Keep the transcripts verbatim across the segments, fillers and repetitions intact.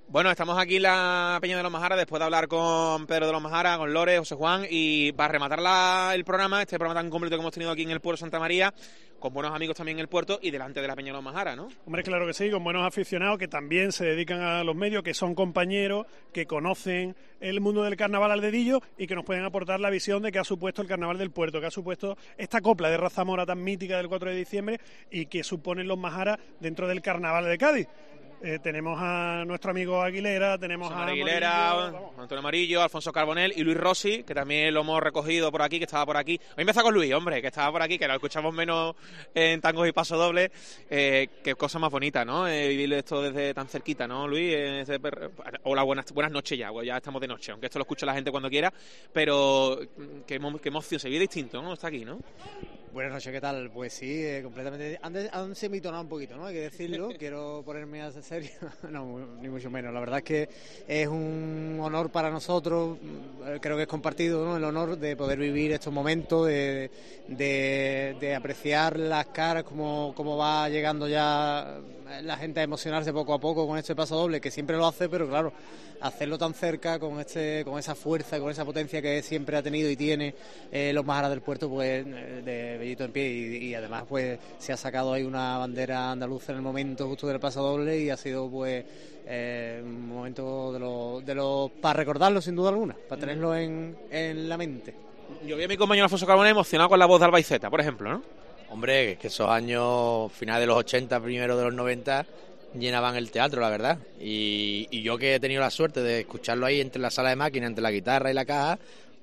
Bueno, estamos aquí en la Peña de los Majaras después de hablar con Pedro de los Majaras, con Lore, José Juan, y para rematar la, el programa, este programa tan completo que hemos tenido aquí en el puerto de Santa María, con buenos amigos también en el puerto y delante de la Peña de los Majaras, ¿no? Hombre, claro que sí, con buenos aficionados que también se dedican a los medios, que son compañeros, que conocen el mundo del carnaval al dedillo y que nos pueden aportar la visión de qué ha supuesto el carnaval del puerto, que ha supuesto esta copla de raza mora tan mítica del cuatro de diciembre y que suponen los Majaras dentro del carnaval de Cádiz. Eh, tenemos a nuestro amigo Aguilera, tenemos José a María Aguilera, Amarillo, Antonio Amarillo, Alfonso Carbonell y Luis Rossi, que también lo hemos recogido por aquí, que estaba por aquí. Hoy empieza con Luis, hombre, que estaba por aquí, que lo escuchamos menos en tangos y pasodobles. Eh, qué cosa más bonita, ¿no? Eh, vivir esto desde tan cerquita, ¿no, Luis? Eh, ese per... Hola, buenas, buenas noches ya, pues ya estamos de noche, aunque esto lo escucha la gente cuando quiera, pero qué, qué emoción, se vive distinto, ¿no? Está aquí, ¿no? Buenas noches, ¿qué tal? Pues sí, eh, completamente. Han, de, han semitonado un poquito, ¿no? Hay que decirlo. Quiero ponerme a serio. No, ni mucho menos. La verdad es que es un honor para nosotros. Creo que es compartido, ¿no? El honor de poder vivir estos momentos, de, de, de apreciar las caras, cómo, cómo va llegando ya la gente a emocionarse poco a poco con este paso doble, que siempre lo hace, pero claro, hacerlo tan cerca, con este con esa fuerza, con esa potencia que siempre ha tenido y tiene eh, los Majaras del Puerto, pues de bellito en pie y, y además pues se ha sacado ahí una bandera andaluza en el momento justo del paso doble y ha sido pues eh, un momento de los de los para recordarlo sin duda alguna, para tenerlo en, en la mente. Yo vi a mi compañero Alfonso Carbonell emocionado con la voz de Albaiceta, por ejemplo, ¿no? Hombre, que esos años finales de los ochenta, primero de los noventa llenaban el teatro, la verdad. Y, y yo que he tenido la suerte de escucharlo ahí entre la sala de máquinas, entre la guitarra y la caja,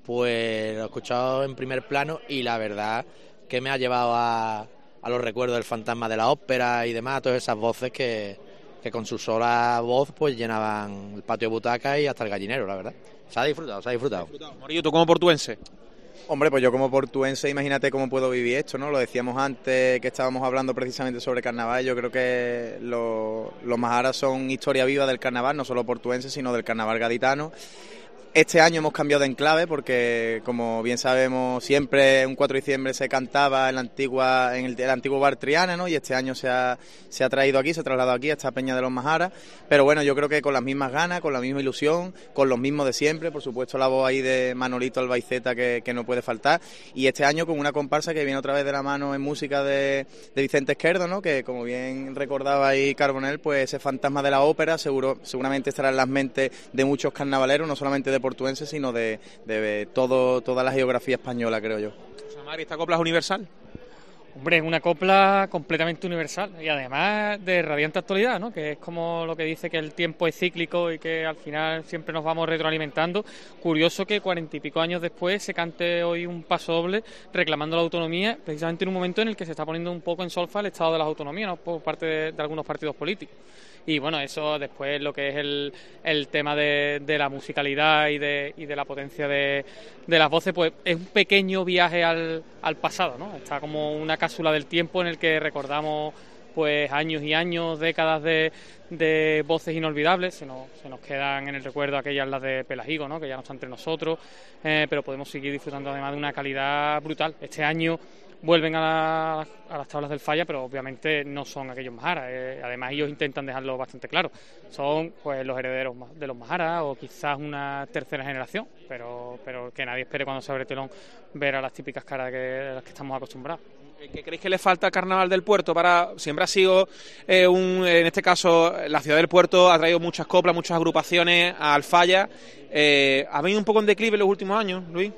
pues lo he escuchado en primer plano y la verdad que me ha llevado a, a los recuerdos del fantasma de la ópera y demás, todas esas voces que, que con su sola voz pues llenaban el patio de butacas y hasta el gallinero, la verdad. Se ha disfrutado, se ha disfrutado. Morillo, ¿tú como portuense? Hombre, pues yo como portuense, imagínate cómo puedo vivir esto, ¿no? Lo decíamos antes que estábamos hablando precisamente sobre carnaval. Yo creo que los, los Majaras son historia viva del carnaval, no solo portuense, sino del carnaval gaditano. Este año hemos cambiado de enclave porque, como bien sabemos, siempre un cuatro de diciembre se cantaba en la antigua en el, el antiguo bar Triana, ¿no? Y este año se ha, se ha traído aquí, se ha trasladado aquí a esta Peña de los Majaras. Pero bueno, yo creo que con las mismas ganas, con la misma ilusión, con los mismos de siempre. Por supuesto, la voz ahí de Manolito Albaiceta que, que no puede faltar. Y este año con una comparsa que viene otra vez de la mano en música de, de Vicente Esquerdo, ¿no? Que, como bien recordaba ahí Carbonell, pues ese fantasma de la ópera seguro seguramente estará en las mentes de muchos carnavaleros, no solamente de portuense, sino de, de todo, toda la geografía española, creo yo. José Mari, ¿esta copla es universal? Hombre, es una copla completamente universal y además de radiante actualidad, ¿no? Que es como lo que dice que el tiempo es cíclico y que al final siempre nos vamos retroalimentando. Curioso que cuarenta y pico años después se cante hoy un paso doble reclamando la autonomía, precisamente en un momento en el que se está poniendo un poco en solfa el estado de las autonomías, ¿no? Por parte de, de algunos partidos políticos. Y bueno, eso después lo que es el, el tema de, de la musicalidad y de, y de la potencia de, de las voces, pues es un pequeño viaje al, al pasado, ¿no? Está como una cápsula del tiempo en el que recordamos pues años y años, décadas de, de voces inolvidables. Se nos, se nos quedan en el recuerdo aquellas las de Pelajigo, ¿no? Que ya no está entre nosotros, eh, pero podemos seguir disfrutando además de una calidad brutal. Este año vuelven a, la, a las tablas del Falla, pero obviamente no son aquellos Majaras. Eh, además ellos intentan dejarlo bastante claro. Son pues los herederos de los Majaras o quizás una tercera generación, pero, pero que nadie espere cuando se abre el telón ver a las típicas caras que, a las que estamos acostumbrados. ¿Qué creéis que le falta al Carnaval del Puerto? Para siempre ha sido, eh, un, en este caso, la ciudad del Puerto ha traído muchas coplas, muchas agrupaciones al Falla. Eh, ¿Ha venido un poco en declive en los últimos años, Luis?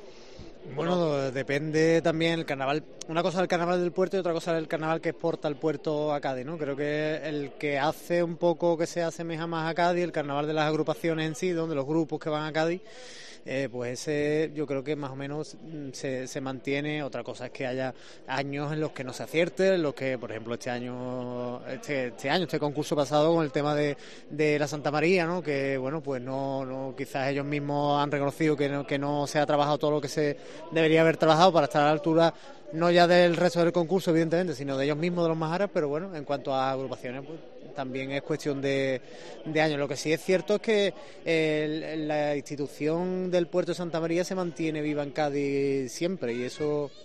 Bueno, depende también el carnaval. Una cosa es el carnaval del puerto y otra cosa es el carnaval que exporta el puerto a Cádiz, ¿no? Creo que el que hace un poco que se asemeja más a Cádiz, el carnaval de las agrupaciones en sí, donde los grupos que van a Cádiz, eh, pues ese yo creo que más o menos se, se mantiene. Otra cosa es que haya años en los que no se acierte, en los que, por ejemplo, este año, este, este año, este concurso pasado con el tema de, de la Santa María, ¿no? Que bueno, pues no, no quizás ellos mismos han reconocido que no, que no se ha trabajado todo lo que se debería haber trabajado para estar a la altura, no ya del resto del concurso, evidentemente, sino de ellos mismos, de los Majaras. Pero bueno, en cuanto a agrupaciones, pues también es cuestión de, de años. Lo que sí es cierto es que el, la institución del puerto de Santa María se mantiene viva en Cádiz siempre, y eso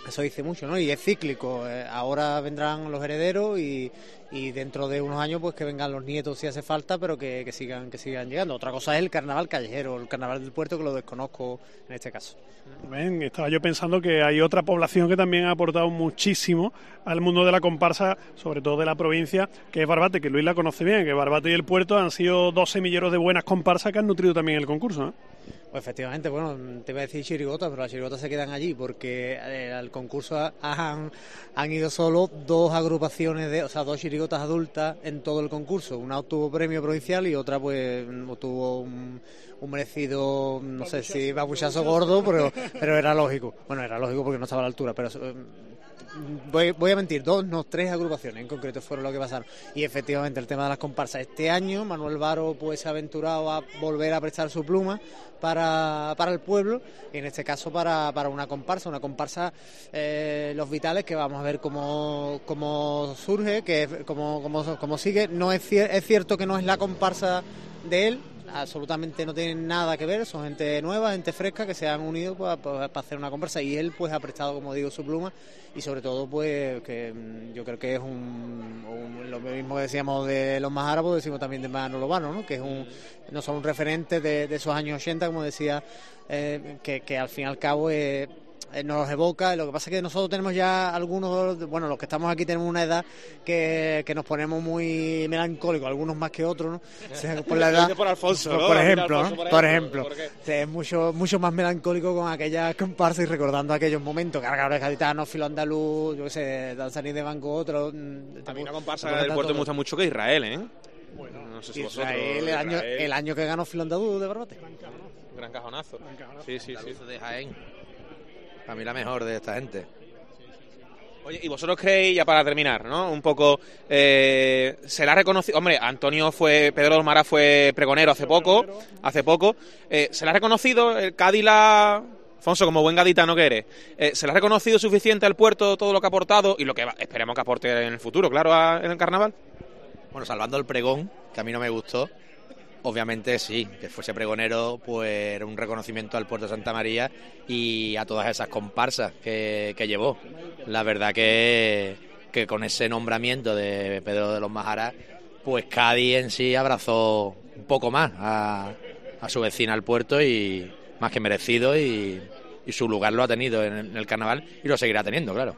Eso dice mucho, ¿no? Y es cíclico. Eh, ahora vendrán los herederos y, y dentro de unos años pues que vengan los nietos si hace falta, pero que, que sigan que sigan llegando. Otra cosa es el carnaval callejero, el carnaval del puerto, que lo desconozco en este caso. Ven, estaba yo pensando que hay otra población que también ha aportado muchísimo al mundo de la comparsa, sobre todo de la provincia, que es Barbate, que Luis la conoce bien, que Barbate y el puerto han sido dos semilleros de buenas comparsas que han nutrido también el concurso, ¿no? Pues efectivamente, bueno, te iba a decir chirigotas, pero las chirigotas se quedan allí porque eh, al concurso han, han ido solo dos agrupaciones, de, o sea, dos chirigotas adultas en todo el concurso. Una obtuvo premio provincial y otra pues obtuvo un, un merecido, no sé si babuchazo gordo, pero, pero era lógico. Bueno, era lógico porque no estaba a la altura, pero... Eh, Voy, voy a mentir, dos, no, tres agrupaciones en concreto fueron lo que pasaron. Y efectivamente el tema de las comparsas. Este año Manuel Varo pues se ha aventurado a volver a prestar su pluma para, para el pueblo, y en este caso para, para una comparsa, una comparsa eh, Los Vitales, que vamos a ver cómo, cómo surge, que cómo, cómo, cómo sigue. No es, cier- es cierto que no es la comparsa de él, absolutamente no tienen nada que ver, son gente nueva, gente fresca que se han unido para, para hacer una comparsa, y él pues ha prestado, como digo, su pluma, y sobre todo pues que yo creo que es un, un lo mismo que decíamos de los más árabes, decimos también de Manolo Varo, ¿no? Que es un no son un referente de, de esos años ochenta, como decía, eh, que, que al fin y al cabo eh, nos los evoca. Lo que pasa es que nosotros tenemos ya algunos, bueno, los que estamos aquí tenemos una edad que, que nos ponemos muy melancólicos, algunos más que otros, ¿no? O sea, por la edad, por Alfonso, por, ¿no? por ejemplo, Alfonso, ¿no? por Por ejemplo, ejemplo, ¿por o sea, es mucho, mucho más melancólico con aquellas comparsas y recordando aquellos momentos, cargadores gaditanos, filo andaluz, yo qué sé, Danzaní de Banco, otro. A mí una comparsa del del puerto me gusta mucho que Israel, ¿eh? Bueno, No sé si Israel, vosotros... el año, Israel, el año que ganó filo andaluz de Barbate. gran cajonazo. Sí, sí, sí. de Jaén. Para mí la mejor de esta gente. Oye, y vosotros creéis, ya para terminar, ¿no? Un poco, eh, se la ha reconocido... Hombre, Antonio fue... Pedro Dolmara fue pregonero hace poco, hace poco. Eh, ¿Se le ha reconocido el Cádiz la... Alfonso, como buen gaditano que eres, eh, ¿se le ha reconocido suficiente al puerto todo lo que ha aportado y lo que va, esperemos que aporte en el futuro, claro, a, en el carnaval? Bueno, salvando el pregón, que a mí no me gustó, obviamente sí, que fuese pregonero, pues era un reconocimiento al puerto de Santa María y a todas esas comparsas que, que llevó. La verdad que, que con ese nombramiento de Pedro de los Majaras, pues Cádiz en sí abrazó un poco más a, a su vecina al puerto, y más que merecido, y, y su lugar lo ha tenido en el, en el carnaval y lo seguirá teniendo, claro.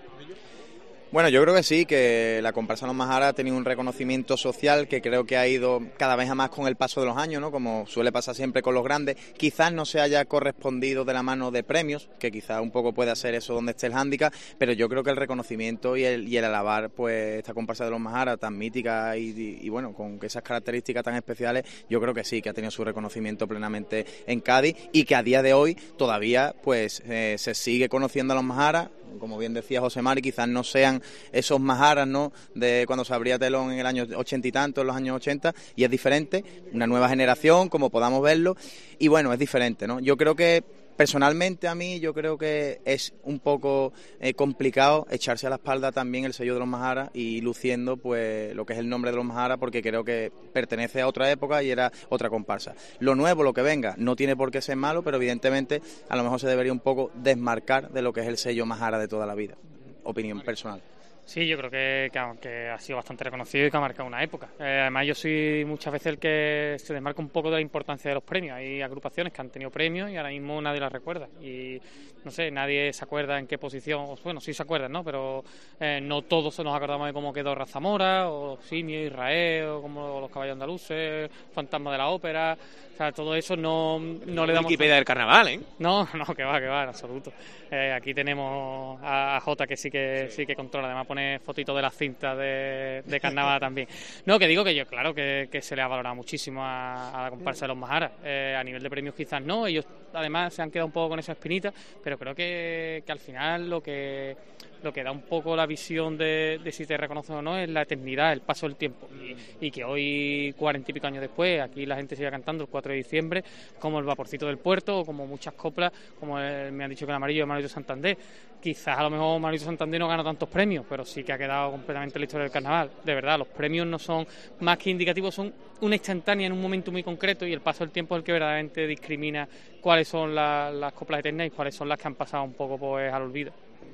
Bueno, yo creo que sí, que la comparsa Los Majaras ha tenido un reconocimiento social que creo que ha ido cada vez a más con el paso de los años, ¿no? Como suele pasar siempre con los grandes. Quizás no se haya correspondido de la mano de premios, que quizás un poco puede ser eso donde esté el hándicap, pero yo creo que el reconocimiento y el, y el alabar pues esta comparsa de Los Majaras tan mítica y, y, y bueno, con esas características tan especiales, yo creo que sí, que ha tenido su reconocimiento plenamente en Cádiz, y que a día de hoy todavía pues eh, se sigue conociendo a Los Majaras. Como bien decía José Mari, quizás no sean esos Majaras, ¿no?, de cuando se abría telón en el año ochenta y tanto, en los años ochenta, y es diferente, una nueva generación, como podamos verlo, y bueno, es diferente, ¿no? Yo creo que personalmente a mí, yo creo que es un poco eh, complicado echarse a la espalda también el sello de Los Majaras y luciendo pues lo que es el nombre de Los Majaras, porque creo que pertenece a otra época y era otra comparsa. Lo nuevo, lo que venga, no tiene por qué ser malo, pero evidentemente a lo mejor se debería un poco desmarcar de lo que es el sello Majara de toda la vida. Opinión personal. Sí, yo creo que, que, que ha sido bastante reconocido y que ha marcado una época. Eh, además, yo soy muchas veces el que se desmarca un poco de la importancia de los premios. Hay agrupaciones que han tenido premios y ahora mismo nadie las recuerda. Y no sé, nadie se acuerda en qué posición. Bueno, sí se acuerdan, ¿no? Pero eh, no todos nos acordamos de cómo quedó Razamora, o Simio, Israel, o como los Caballos Andaluces, Fantasma de la Ópera. O sea, todo eso no, no le damos... Wikipedia del carnaval, ¿eh? No, no, que va, que va, en absoluto. Eh, aquí tenemos a, a Jota, que sí que sí que controla, además pone fotitos de las cintas de, de carnaval también. No, que digo que yo, claro, que, que se le ha valorado muchísimo a, a la comparsa de Los Majaras. Eh, a nivel de premios quizás no, ellos además se han quedado un poco con esa espinita, pero creo que, que al final lo que lo que da un poco la visión de, de si te reconocen o no es la eternidad, el paso del tiempo, y, y que hoy, cuarenta y pico años después, aquí la gente sigue cantando el cuatro de diciembre, como el Vaporcito del Puerto, o como muchas coplas, como el, me han dicho que el Amarillo de Manolito Santander. Quizás a lo mejor Manolito Santander no gana tantos premios, pero sí que ha quedado completamente en la historia del carnaval. De verdad, los premios no son más que indicativos, son una instantánea en un momento muy concreto, y el paso del tiempo es el que verdaderamente discrimina cuáles son la, las coplas eternas y cuáles son las que han pasado un poco pues al olvido.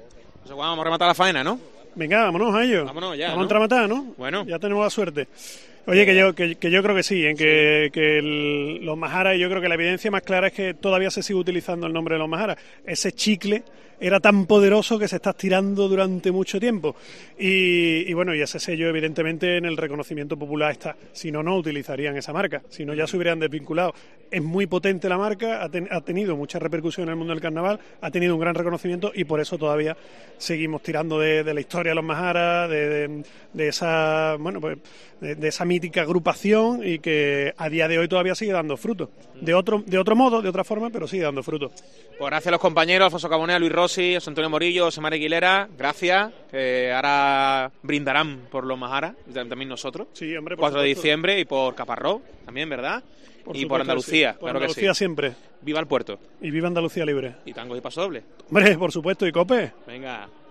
Pues vamos a rematar la faena, ¿no? Venga, vámonos a ello. Vámonos ya, Vamos ¿no? a entramatar, ¿no? Bueno. Ya tenemos la suerte. Oye, que yo, que, que yo creo que sí, en que, que el- los Maharas, yo creo que la evidencia más clara es que todavía se sigue utilizando el nombre de los Maharas. Ese chicle era tan poderoso que se está estirando durante mucho tiempo. Y, y bueno, y ese sello, evidentemente, en el reconocimiento popular está. Si no, no utilizarían esa marca. Si no, ya se hubieran desvinculado. Es muy potente la marca, ha, ten- ha tenido mucha repercusión en el mundo del carnaval, ha tenido un gran reconocimiento y por eso todavía seguimos tirando de, de la historia de los Maharas, de, de, de esa, bueno, pues, de, de esa mítica agrupación y que a día de hoy todavía sigue dando frutos. De otro, de otro modo, de otra forma, pero sigue dando frutos. Pues gracias a los compañeros, Alfonso Carbonell, Luis Rossi, José Antonio Morillo, José María Aguilera, gracias, que ahora brindarán por los Maharas, y también nosotros, Sí, hombre, por cuatro de supuesto. diciembre, y por Caparrós, también, ¿verdad? Por y supuesto por que Andalucía, sí. Por claro Andalucía que sí. siempre. Viva el puerto. Y viva Andalucía libre. Y tangos y paso doble. Hombre, por supuesto, y Cope. Venga.